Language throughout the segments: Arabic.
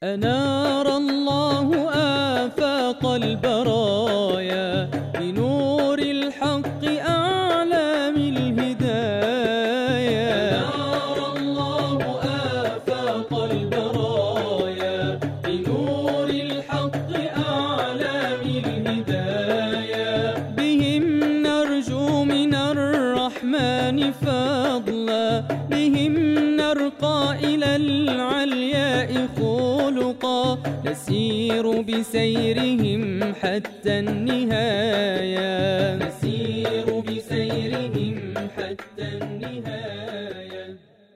أنار الله آفاق البرايا بنور الحق أعلام الهدايا. أنار الله آفاق البرايا بنور الحق أعلام الهدايا. بهم نرجو من الرحمن فضلا، بهم نرقى إلى العلياء خلقا، نسير بسيرهم حتى النهاية، نسير بسيرهم حتى النهاية.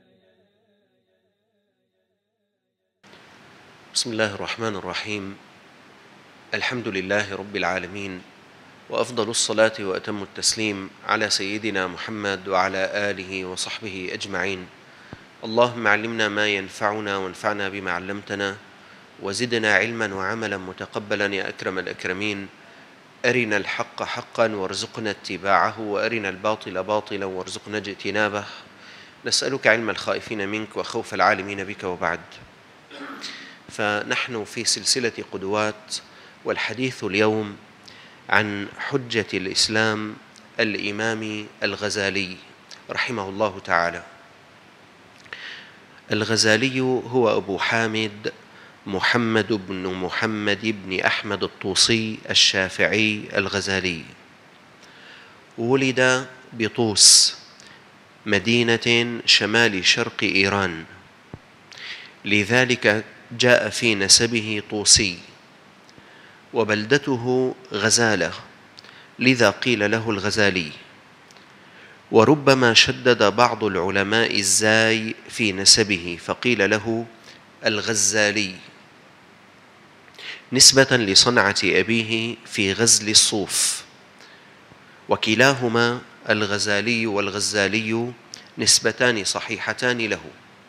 بسم الله الرحمن الرحيم. الحمد لله رب العالمين، وأفضل الصلاة وأتم التسليم على سيدنا محمد وعلى آله وصحبه أجمعين. اللهم علمنا ما ينفعنا وانفعنا بما علمتنا، وزدنا علما وعملا متقبلا يا أكرم الأكرمين. أرنا الحق حقا وارزقنا اتباعه، وأرنا الباطل باطلا وارزقنا اجتنابه. نسألك علم الخائفين منك وخوف العالمين بك، وبعد. فنحن في سلسلة قدوات، والحديث اليوم عن حجة الإسلام الإمام الغزالي رحمه الله تعالى. الغزالي هو أبو حامد محمد بن محمد بن أحمد الطوسي الشافعي الغزالي. ولد بطوس، مدينة شمال شرق إيران، لذلك جاء في نسبه طوسي، وبلدته غزالة، لذا قيل له الغزالي. وربما شدد بعض العلماء الزاي في نسبه فقيل له الغزالي، نسبة لصنعة أبيه في غزل الصوف، وكلاهما الغزالي والغزالي نسبتان صحيحتان له.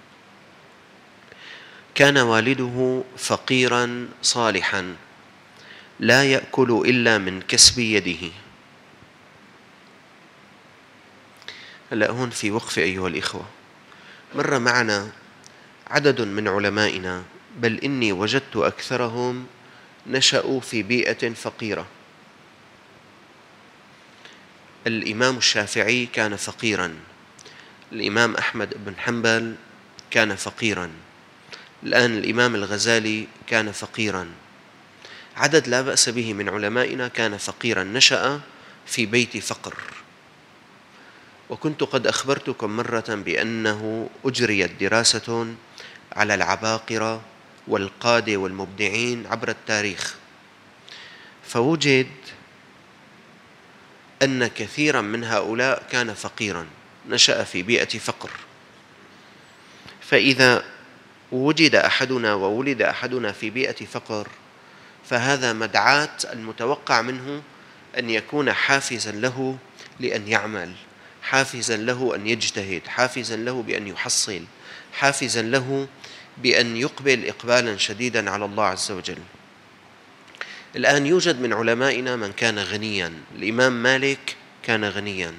كان والده فقيرا صالحا لا يأكل إلا من كسب يده. هلأ هون في وقفة أيها الإخوة. مر معنا عدد من علمائنا، بل إني وجدت أكثرهم نشأوا في بيئة فقيرة. الإمام الشافعي كان فقيرا، الإمام أحمد بن حنبل كان فقيرا، الآن الإمام الغزالي كان فقيرا. عدد لا بأس به من علمائنا كان فقيرا، نشأ في بيت فقر. وكنت قد أخبرتكم مرة بأنه أجريت دراسة على العباقرة والقادة والمبدعين عبر التاريخ، فوجد أن كثيرا من هؤلاء كان فقيرا، نشأ في بيئة فقر. فإذا وجد أحدنا وولد أحدنا في بيئة فقر، فهذا مدعاة المتوقع منه أن يكون حافزا له لأن يعمل، حافزا له أن يجتهد، حافزا له بأن يحصل، حافزا له بأن يقبل إقبالا شديدا على الله عز وجل. الآن يوجد من علمائنا من كان غنيا. الإمام مالك كان غنيا،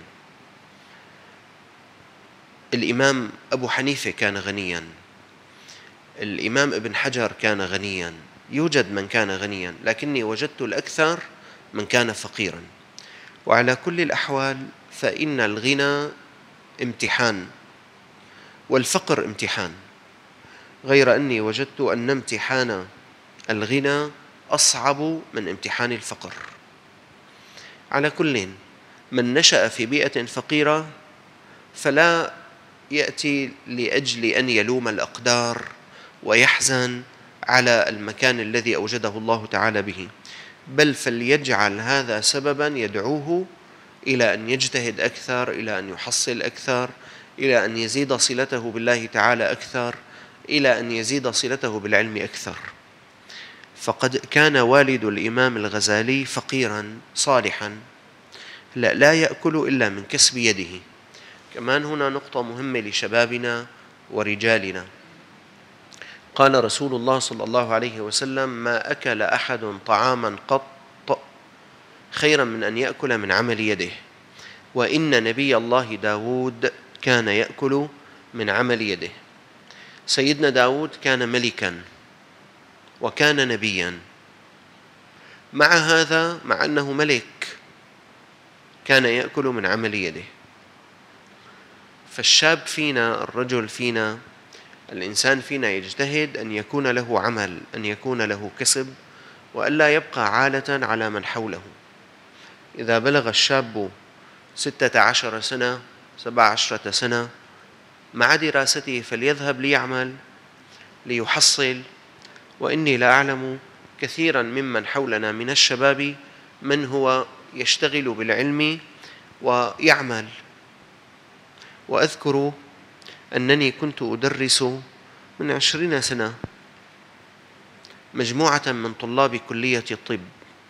الإمام أبو حنيفة كان غنيا، الإمام ابن حجر كان غنيا. يوجد من كان غنيا، لكني وجدت الأكثر من كان فقيرا. وعلى كل الأحوال فإن الغنى امتحان والفقر امتحان، غير أني وجدت أن امتحان الغنى أصعب من امتحان الفقر. على كل، من نشأ في بيئة فقيرة فلا يأتي لأجل أن يلوم الأقدار ويحزن على المكان الذي أوجده الله تعالى به، بل فليجعل هذا سببا يدعوه إلى أن يجتهد أكثر، إلى أن يحصل أكثر، إلى أن يزيد صلته بالله تعالى أكثر، إلى أن يزيد صلته بالعلم أكثر. فقد كان والد الإمام الغزالي فقيرا صالحا لا يأكل إلا من كسب يده. كمان هنا نقطة مهمة لشبابنا ورجالنا. قال رسول الله صلى الله عليه وسلم: ما أكل أحد طعاما قط خيرا من أن يأكل من عمل يده. وإن نبي الله داود كان يأكل من عمل يده. سيدنا داود كان ملكا، وكان نبيا. مع هذا، مع أنه ملك، كان يأكل من عمل يده. فالشاب فينا، الرجل فينا، الإنسان فينا يجتهد أن يكون له عمل، أن يكون له كسب، وألا يبقى عالة على من حوله. إذا بلغ الشاب 16 سنة 17 سنة مع دراسته فليذهب ليعمل ليحصل. وإني لا أعلم كثيرا ممن حولنا من الشباب من هو يشتغل بالعلم ويعمل. وأذكر أنني كنت أدرس من 20 سنة مجموعة من طلاب كلية الطب،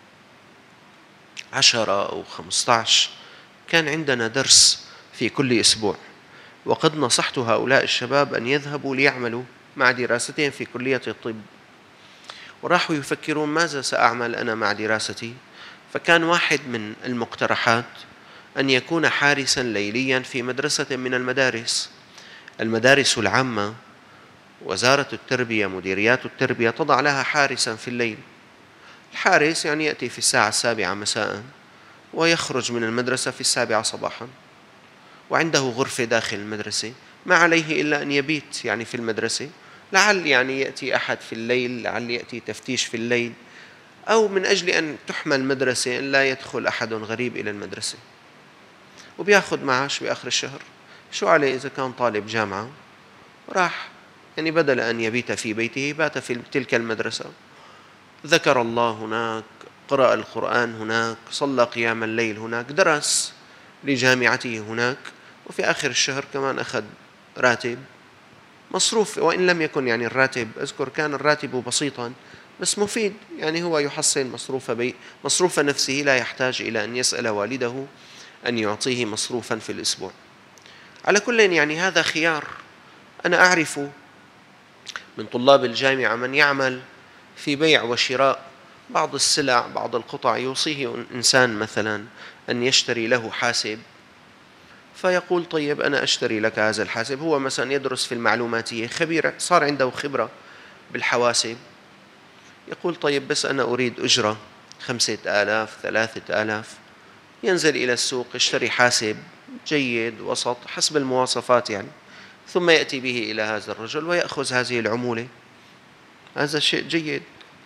10 أو 15. كان عندنا درس في كل أسبوع، وقد نصحت هؤلاء الشباب أن يذهبوا ليعملوا مع دراستهم في كلية الطب، وراحوا يفكرون ماذا سأعمل أنا مع دراستي. فكان واحد من المقترحات أن يكون حارسا ليليا في مدرسة من المدارس العامة. وزارة التربية، مديريات التربية تضع لها حارسا في الليل. الحارس يعني يأتي في الساعة 7 مساء ويخرج من المدرسة في 7 صباحا، وعنده غرفة داخل المدرسة، ما عليه إلا أن يبيت يعني في المدرسة، لعل يعني يأتي أحد في الليل، لعل يأتي تفتيش في الليل، أو من أجل أن تحمى المدرسة أن لا يدخل أحد غريب إلى المدرسة. وبيأخذ معاش بآخر الشهر. شو عليه إذا كان طالب جامعة راح يعني بدل أن يبيت في بيته بات في تلك المدرسة، ذكر الله هناك، قرأ القرآن هناك، صلى قيام الليل هناك، درس لجامعته هناك، وفي آخر الشهر كمان أخذ راتب مصروف. وإن لم يكن يعني الراتب، أذكر كان الراتب بسيطا بس مفيد، يعني هو يحصل مصروف نفسه، لا يحتاج إلى أن يسأل والده أن يعطيه مصروفا في الأسبوع. على كل يعني هذا خيار. أنا أعرف من طلاب الجامعة من يعمل في بيع وشراء بعض السلع، بعض القطع، يوصيه إنسان مثلا أن يشتري له حاسب، فيقول طيب أنا أشتري لك هذا الحاسب. هو مثلا يدرس في المعلوماتية، خبير، صار عنده خبرة بالحواسب، يقول طيب بس أنا أريد أجرة 5000 3000. ينزل إلى السوق يشتري حاسب جيد وسط حسب المواصفات يعني، ثم يأتي به إلى هذا الرجل ويأخذ هذه العمولة. هذا شيء جيد.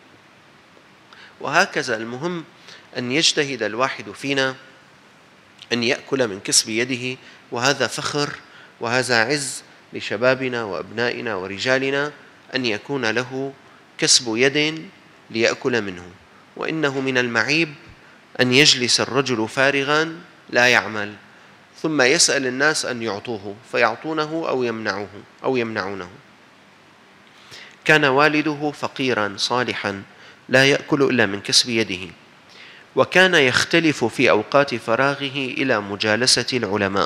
وهكذا المهم أن يجتهد الواحد فينا أن يأكل من كسب يده، وهذا فخر وهذا عز لشبابنا وأبنائنا ورجالنا أن يكون له كسب يد ليأكل منه. وإنه من المعيب أن يجلس الرجل فارغا لا يعمل ثم يسأل الناس أن يعطوه فيعطونه أو يمنعونه. كان والده فقيرا صالحا لا يأكل إلا من كسب يده، وكان يختلف في أوقات فراغه إلى مجالسة العلماء،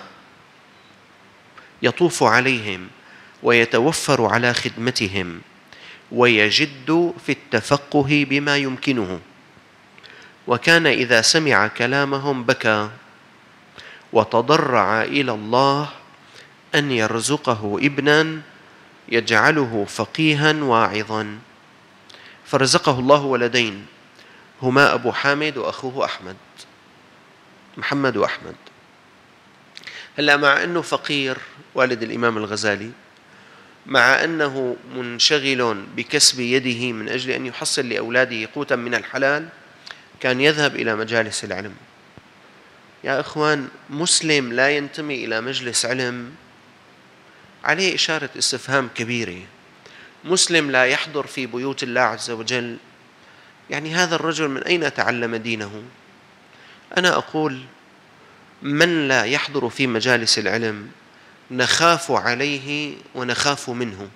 يطوف عليهم ويتوفر على خدمتهم، ويجد في التفقه بما يمكنه. وكان إذا سمع كلامهم بكى وتضرع إلى الله أن يرزقه ابنا يجعله فقيها واعظا. فرزقه الله ولدين، هما أبو حامد وأخوه أحمد، محمد وأحمد. هلأ مع أنه فقير والد الإمام الغزالي، مع أنه منشغل بكسب يده من أجل أن يحصل لأولاده قوتا من الحلال، كان يذهب إلى مجالس العلم. يا إخوان، مسلم لا ينتمي إلى مجلس علم عليه إشارة استفهام كبيرة. مسلم لا يحضر في بيوت الله عز وجل، يعني هذا الرجل من أين تعلم دينه؟ أنا أقول من لا يحضر في مجالس العلم نخاف عليه ونخاف منه.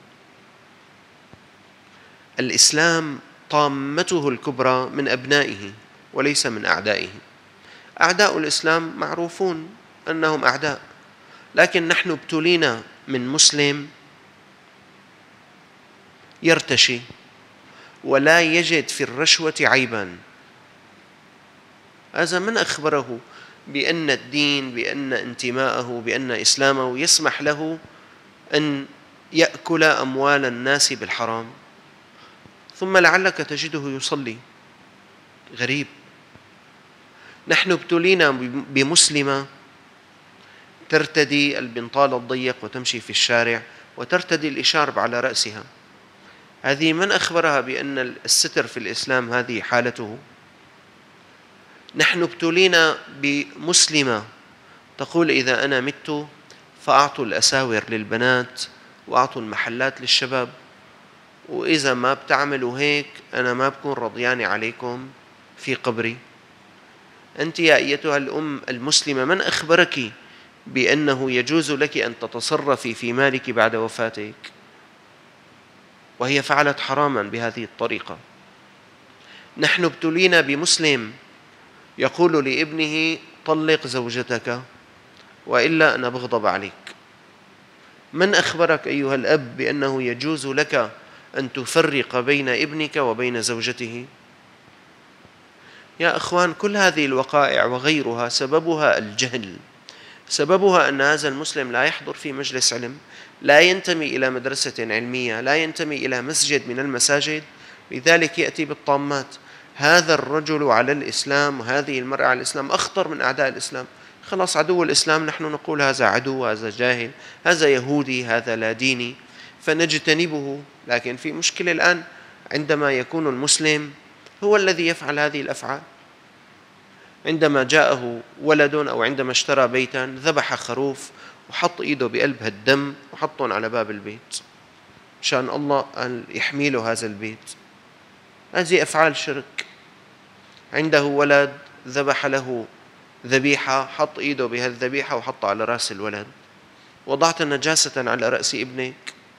الإسلام طامته الكبرى من أبنائه وليس من أعدائه. أعداء الإسلام معروفون أنهم أعداء، لكن نحن ابتلينا من مسلم يرتشي ولا يجد في الرشوة عيبا. هذا من أخبره بأن الدين، بأن انتماءه، بأن إسلامه يسمح له أن يأكل أموال الناس بالحرام؟ ثم لعلك تجده يصلي. غريب. نحن ابتلينا بمسلمة ترتدي البنطال الضيق وتمشي في الشارع وترتدي الإشارب على رأسها. هذه من أخبرها بأن الستر في الإسلام هذه حالته؟ نحن ابتلينا بمسلمة تقول إذا أنا مت فأعطوا الأساور للبنات وأعطوا المحلات للشباب، وإذا ما بتعملوا هيك أنا ما بكون رضياني عليكم في قبري. أنت يا أيتها الأم المسلمة من أخبرك بأنه يجوز لك أن تتصرفي في مالك بعد وفاتك؟ وهي فعلت حراما بهذه الطريقة. نحن ابتلينا بمسلم يقول لابنه طلق زوجتك وإلا أنا بغضب عليك. من أخبرك أيها الأب بأنه يجوز لك أن تفرق بين ابنك وبين زوجته؟ يا أخوان، كل هذه الوقائع وغيرها سببها الجهل، سببها أن هذا المسلم لا يحضر في مجلس علم، لا ينتمي إلى مدرسة علمية، لا ينتمي إلى مسجد من المساجد، لذلك يأتي بالطامات. هذا الرجل على الإسلام وهذه المرأة على الإسلام أخطر من أعداء الإسلام. خلاص، عدو الإسلام نحن نقول هذا عدو، هذا جاهل، هذا يهودي، هذا لا ديني، فنجتنبه. لكن في مشكلة الآن عندما يكون المسلم هو الذي يفعل هذه الأفعال. عندما جاءه ولد أو عندما اشترى بيتا ذبح خروف وحط إيده بقلب الدم وحطهم على باب البيت مشان الله أن يحمي له هذا البيت. هذه أفعال شرك. عنده ولد ذبح له ذبيحة، حط إيده بهالذبيحة وحط على رأس الولد. وضعت نجاسة على رأس ابنك.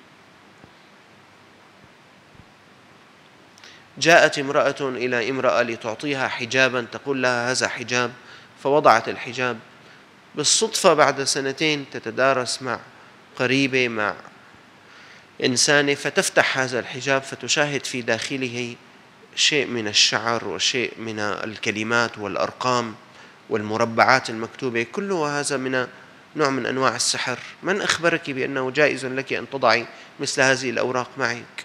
جاءت امرأة إلى امرأة لتعطيها حجابا، تقول لها هذا حجاب، فوضعت الحجاب. بالصدفة بعد سنتين تتدارس مع قريبة، مع إنسانة، فتفتح هذا الحجاب فتشاهد في داخله شيء من الشعر وشيء من الكلمات والأرقام والمربعات المكتوبة. كل هذا من نوع من أنواع السحر. من أخبرك بأنه جائز لك أن تضعي مثل هذه الأوراق معك؟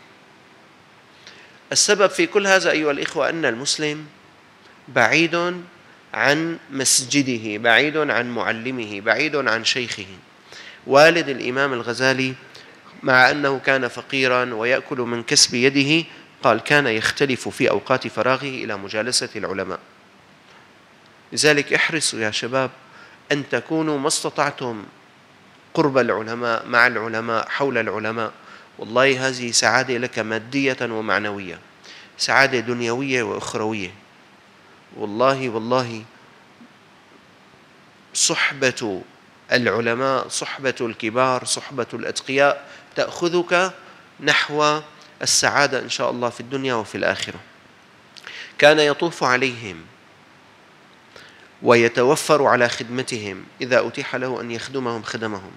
السبب في كل هذا أيها الإخوة أن المسلم بعيد عن مسجده، بعيد عن معلمه، بعيد عن شيخه. والد الإمام الغزالي مع أنه كان فقيرا ويأكل من كسب يده، قال كان يختلف في أوقات فراغه إلى مجالسة العلماء. لذلك احرصوا يا شباب أن تكونوا ما استطعتم قرب العلماء، مع العلماء، حول العلماء. والله هذه سعادة لك مادية ومعنوية، سعادة دنيوية وأخروية. والله صحبة العلماء، صحبة الكبار، صحبة الأتقياء تأخذك نحو السعادة إن شاء الله في الدنيا وفي الآخرة. كان يطوف عليهم ويتوفر على خدمتهم، إذا أتيح له أن يخدمهم خدمهم.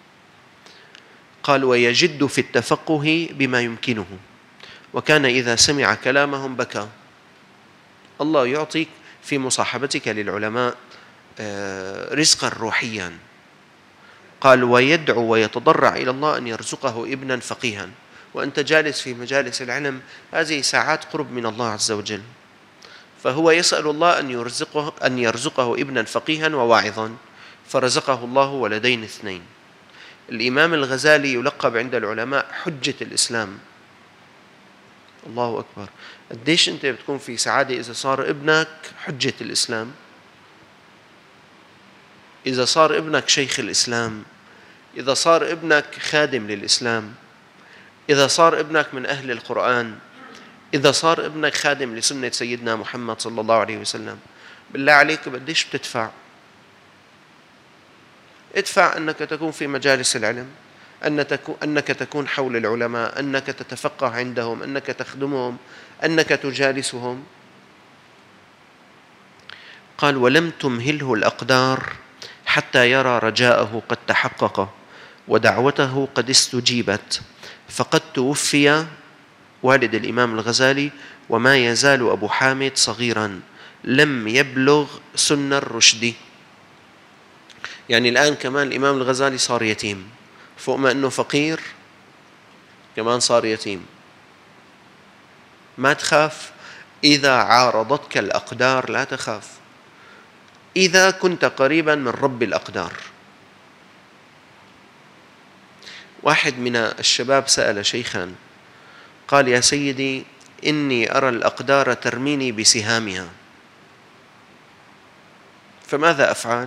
قال ويجد في التفقه بما يمكنه، وكان إذا سمع كلامهم بكى. الله يعطيك في مصاحبتك للعلماء رزقا روحيا. قال ويدعو ويتضرع إلى الله أن يرزقه ابنا فقيها. وأنت جالس في مجالس العلم، هذه ساعات قرب من الله عز وجل. فهو يسأل الله أن يرزقه ابنا فقيها وواعظا، فرزقه الله ولدين اثنين. الإمام الغزالي يلقب عند العلماء حجة الإسلام. الله أكبر. قديش أنت بتكون في سعادة إذا صار ابنك حجة الإسلام، إذا صار ابنك شيخ الإسلام، إذا صار ابنك خادم للإسلام، إذا صار ابنك من أهل القرآن، إذا صار ابنك خادم لسنة سيدنا محمد صلى الله عليه وسلم. بالله عليك قديش بتدفع؟ ادفع أنك تكون في مجالس العلم، أنك تكون حول العلماء، أنك تتفقه عندهم، أنك تخدمهم، أنك تجالسهم. قال ولم تمهله الأقدار حتى يرى رجاءه قد تحقق ودعوته قد استجيبت، فقد توفي والد الإمام الغزالي وما يزال أبو حامد صغيرا لم يبلغ سن الرشد. يعني الآن كمان الإمام الغزالي صار يتيم، فوق ما أنه فقير كمان صار يتيم. ما تخاف إذا عارضتك الأقدار، لا تخاف إذا كنت قريبا من رب الأقدار. واحد من الشباب سأل شيخا قال: يا سيدي، إني أرى الأقدار ترميني بسهامها، فماذا أفعل؟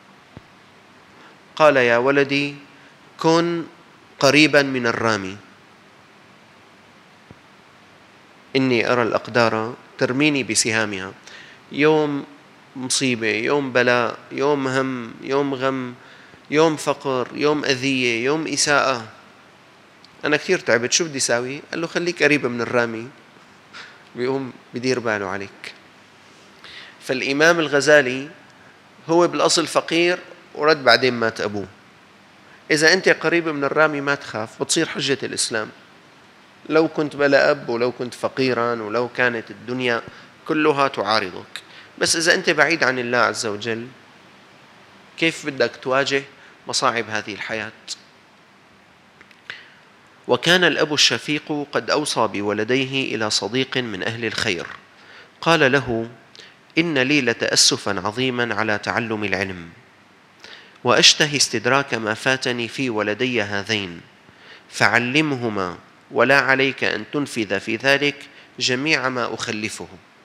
قال: يا ولدي، كن قريبا من الرامي. إني أرى الأقدار ترميني بسهامها، يوم مصيبة، يوم بلاء، يوم هم، يوم غم، يوم فقر، يوم أذية، يوم إساءة، أنا كثير تعبت، شو بدي ساوي؟ قال له: خليك قريبة من الرامي، بيقوم بدير باله عليك. فالإمام الغزالي هو بالأصل فقير ورد بعدين مات أبوه. إذا أنت قريب من الرامي ما تخاف، بتصير حجة الإسلام. لو كنت بلا أب، ولو كنت فقيرا، ولو كانت الدنيا كلها تعارضك، بس إذا أنت بعيد عن الله عز وجل كيف بدك تواجه مصاعب هذه الحياة؟ وكان الأب الشفيق قد أوصى بولديه إلى صديق من أهل الخير، قال له: إن لي لتأسفا عظيما على تعلم العلم، وأشتهي استدراك ما فاتني في ولدي هذين، فعلمهما، ولا عليك أن تنفذ في ذلك جميع ما أخلفه.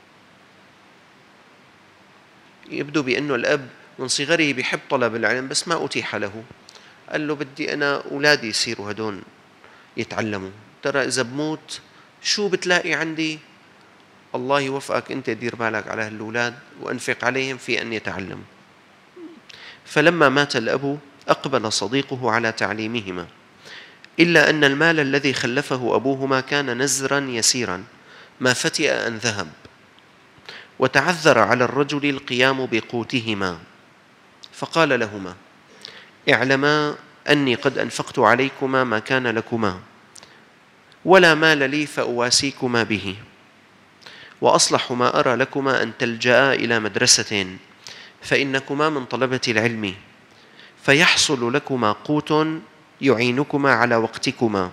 يبدو بأنه الأب من صغره بيحب طلب العلم بس ما أتيح له. قال له: بدي أنا أولادي يصيروا هدون يتعلموا، ترى إذا بموت شو بتلاقي عندي؟ الله يوفقك أنت، دير بالك على هالأولاد وأنفق عليهم في أن يتعلموا. فلما مات الأب أقبل صديقه على تعليمهما، إلا أن المال الذي خلفه أبوهما كان نزرا يسيرا ما فتئ أن ذهب، وتعذر على الرجل القيام بقوتهما، فقال لهما: اعلما أني قد أنفقت عليكما ما كان لكما، ولا مال لي فأواسيكما به، وأصلح ما أرى لكما أن تلجأ إلى مدرسة، فإنكما من طلبة العلم، فيحصل لكما قوت يعينكما على وقتكما.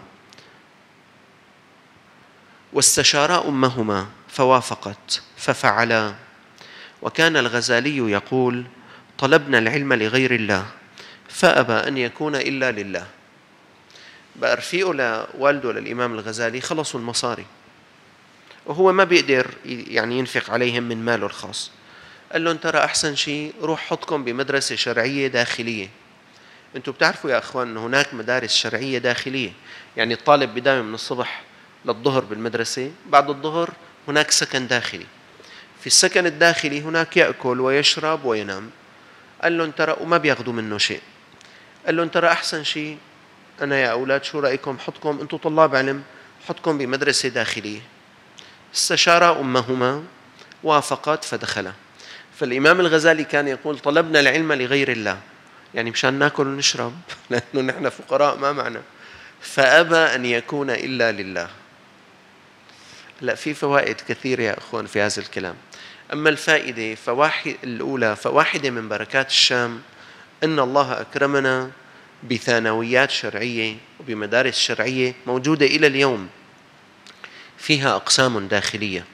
واستشارا أمهما فوافقت ففعلا. وكان الغزالي يقول: طلبنا العلم لغير الله فأبى أن يكون إلا لله. بقى رفيقه لوالده للإمام الغزالي خلصوا المصاري، وهو ما بيقدر يعني ينفق عليهم من ماله الخاص. قال لهم: ترى أحسن شيء روح حطكم بمدرسة شرعية داخلية. أنتم بتعرفوا يا أخوان أن هناك مدارس شرعية داخلية، يعني الطالب بداية من الصبح للظهر بالمدرسة، بعد الظهر هناك سكن داخلي، في السكن الداخلي هناك يأكل ويشرب وينام. قال لهم: ترى وما بياخذوا منه شيء. قال لهم: ترى أحسن شيء أنا يا أولاد شو رأيكم حطكم، أنتم طلاب علم، حطكم بمدرسة داخلية. استشار أمهما وافقت فدخلا. فالإمام الغزالي كان يقول: طلبنا العلم لغير الله، يعني مشان ناكل ونشرب لأنه نحن فقراء ما معنا، فأبى أن يكون إلا لله. لا، في فوائد كثيرة يا أخوان في هذا الكلام. أما الفائدة الأولى فواحدة من بركات الشام أن الله أكرمنا بثانويات شرعية وبمدارس شرعية موجودة إلى اليوم، فيها أقسام داخلية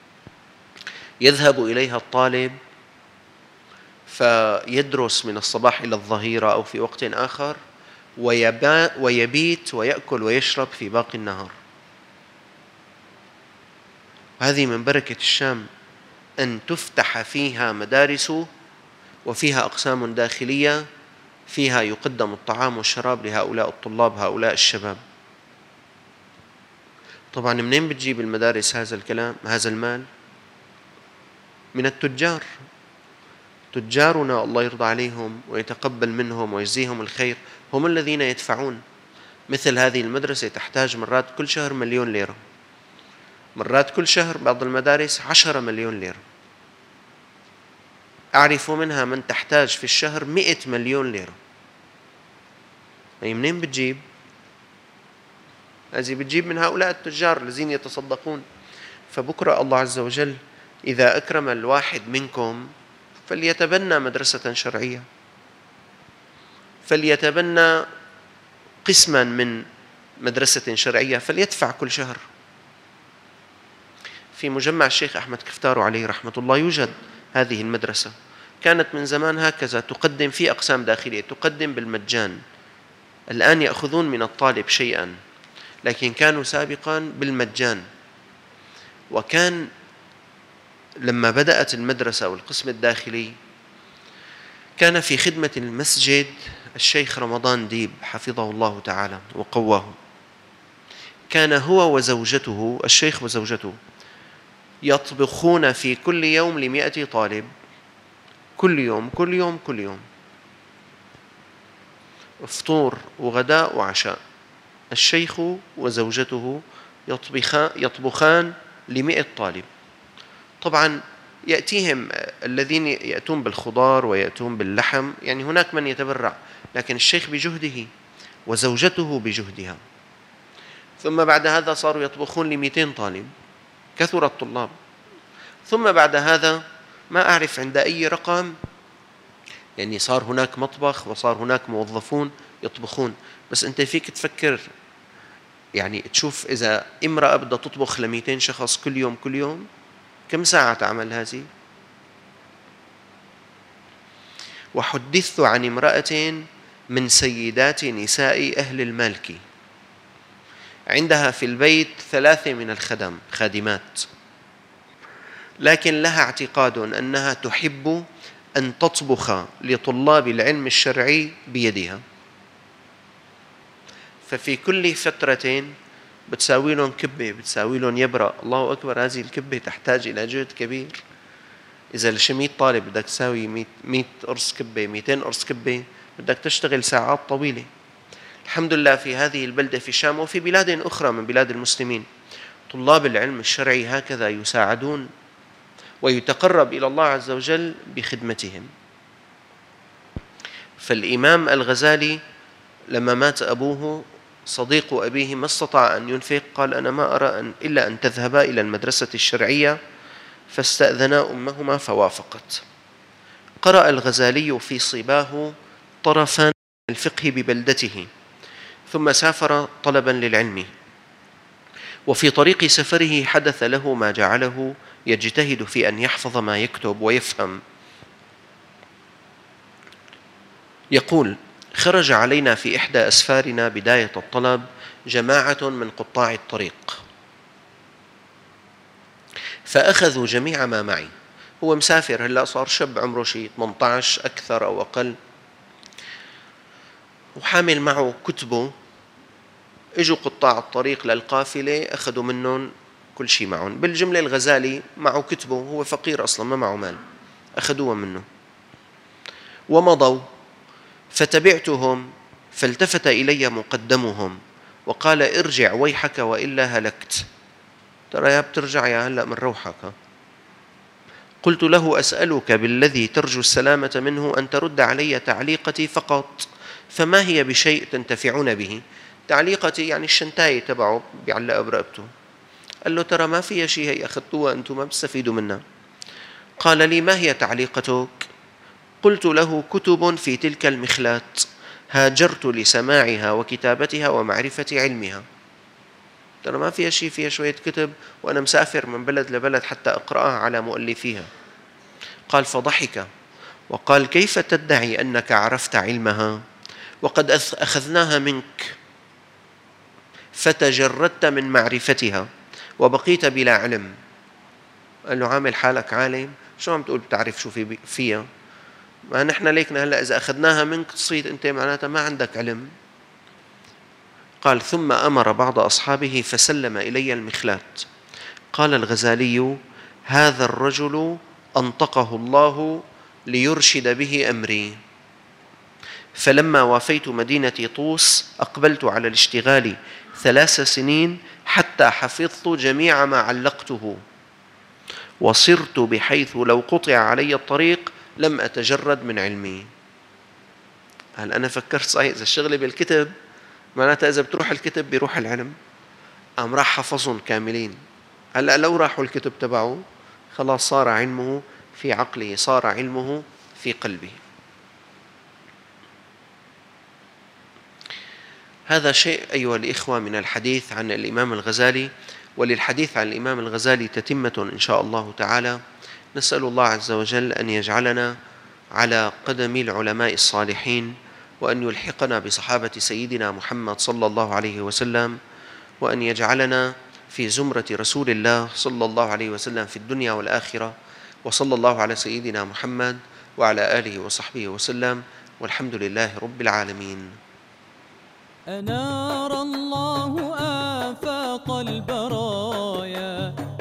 يذهب إليها الطالب فيدرس من الصباح إلى الظهيرة أو في وقت آخر، ويبيت ويأكل ويشرب في باقي النهار. هذه من بركة الشام أن تفتح فيها مدارس وفيها أقسام داخلية، فيها يقدم الطعام والشراب لهؤلاء الطلاب، هؤلاء الشباب. طبعا منين بتجيب المدارس هذا الكلام، هذا المال؟ من التجار. تجارنا الله يرضى عليهم ويتقبل منهم ويجزيهم الخير هم الذين يدفعون. مثل هذه المدرسة تحتاج مرات كل شهر 1,000,000 ليرة، مرات كل شهر بعض المدارس 10 مليون ليرة. أعرف منها من تحتاج في الشهر 100 مليون ليرة. أي منين بتجيب؟ هذه بتجيب من هؤلاء التجار الذين يتصدقون. فبكرة الله عز وجل إذا أكرم الواحد منكم فليتبنى مدرسة شرعية، فليتبنى قسما من مدرسة شرعية، فليدفع كل شهر. في مجمع الشيخ أحمد كفتار عليه رحمة الله يوجد هذه المدرسة، كانت من زمان هكذا، تقدم في أقسام داخلية، تقدم بالمجان. الآن يأخذون من الطالب شيئا، لكن كانوا سابقا بالمجان. وكان لما بدأت المدرسة والقسم الداخلي كان في خدمة المسجد الشيخ رمضان ديب حفظه الله تعالى وقواه. كان هو وزوجته، الشيخ وزوجته، يطبخون في كل يوم ل100 طالب، كل يوم كل يوم كل يوم، فطور وغداء وعشاء. الشيخ وزوجته يطبخان ل100 طالب. طبعا يأتيهم الذين يأتون بالخضار ويأتون باللحم، يعني هناك من يتبرع، لكن الشيخ بجهده وزوجته بجهدها. ثم بعد هذا صاروا يطبخون ل200 طالب، كثر الطلاب. ثم بعد هذا ما أعرف عند أي رقم، يعني صار هناك مطبخ وصار هناك موظفون يطبخون. بس أنت فيك تفكر، يعني تشوف إذا امرأة بدها تطبخ ل200 شخص كل يوم كل يوم، كم ساعة تعمل هذه؟ وحدثت عن امرأة من سيدات نساء أهل المالكي، عندها في البيت 3 من الخدم خادمات، لكن لها اعتقاد أنها تحب أن تطبخ لطلاب العلم الشرعي بيدها. ففي كل فترة بتساوي لهم كبة، بتساوي لهم يبرأ. الله أكبر، هذه الكبة تحتاج إلى جهد كبير. إذا لشي 100 طالب بدك تساوي 100 قرص كبة، 200 قرص كبة، بدك تشتغل ساعات طويلة. الحمد لله في هذه البلدة في الشام وفي بلاد أخرى من بلاد المسلمين طلاب العلم الشرعي هكذا يساعدون ويتقرب إلى الله عز وجل بخدمتهم. فالإمام الغزالي لما مات أبوه، صديق أبيه ما استطاع أن ينفق، قال أنا ما أرى إلا أن تذهبا إلى المدرسة الشرعية، فاستأذنا أمهما فوافقت. قرأ الغزالي في صباه طرفا الفقه ببلدته، ثم سافر طلبا للعلم، وفي طريق سفره حدث له ما جعله يجتهد في أن يحفظ ما يكتب ويفهم. يقول: خرج علينا في إحدى أسفارنا بداية الطلب جماعة من قطاع الطريق، فأخذوا جميع ما معي. هو مسافر، هلأ صار شاب عمره شيء 18 أكثر أو أقل، وحامل معه كتبه. اجوا قطاع الطريق للقافلة، أخذوا منهم كل شيء معهم. بالجملة الغزالي معه كتبه، هو فقير أصلا ما معه مال، أخذوه منه ومضوا. فتبعتهم، فالتفت إلي مقدمهم وقال: ارجع ويحك وإلا هلكت. ترى يا بترجع يا هلأ من روحك. قلت له: أسألك بالذي ترجو السلامة منه أن ترد علي تعليقتي فقط، فما هي بشيء تنتفعون به. تعليقتي يعني الشنتاية تبعه بيعلقها برقبته. قال له: ترى ما فيها شيء، هي أخذتوها أنتم ما بتستفيدوا منها. قال لي: ما هي تعليقتك؟ قلت له: كتب في تلك المخلات هاجرت لسماعها وكتابتها ومعرفة علمها. ترى ما فيها شيء، فيها شوية كتب وأنا مسافر من بلد لبلد حتى أقرأها على مؤلفيها. قال: فضحك وقال: كيف تدعي أنك عرفت علمها وقد أخذناها منك فتجردت من معرفتها وبقيت بلا علم. قال له: عامل حالك عالم، شو عم تقول بتعرف شو فيها؟ ما نحن ليكنا هلأ إذا أخذناها منك تصير أنت معناتها ما عندك علم. قال: ثم أمر بعض أصحابه فسلم إلي المخلات. قال الغزالي: هذا الرجل أنطقه الله ليرشد به أمري. فلما وافيت مدينة طوس أقبلت على الاشتغال 3 سنين حتى حفظت جميع ما علقته، وصرت بحيث لو قطع علي الطريق لم أتجرد من علمي. هل أنا فكرت صحيح إذا الشغل بالكتب معناتها إذا بتروح الكتب بيروح العلم، أم راح حفظهم كاملين. هلأ لو راحوا الكتب تبعه خلاص صار علمه في عقله، صار علمه في قلبه. هذا شيء أيها الإخوة من الحديث عن الإمام الغزالي. وللحديث عن الإمام الغزالي تتمة إن شاء الله تعالى. نسأل الله عز وجل أن يجعلنا على قدم العلماء الصالحين، وأن يلحقنا بصحابة سيدنا محمد صلى الله عليه وسلم، وأن يجعلنا في زمرة رسول الله صلى الله عليه وسلم في الدنيا والآخرة. وصلى الله على سيدنا محمد وعلى آله وصحبه وسلم، والحمد لله رب العالمين. أنار الله آفاق البرايا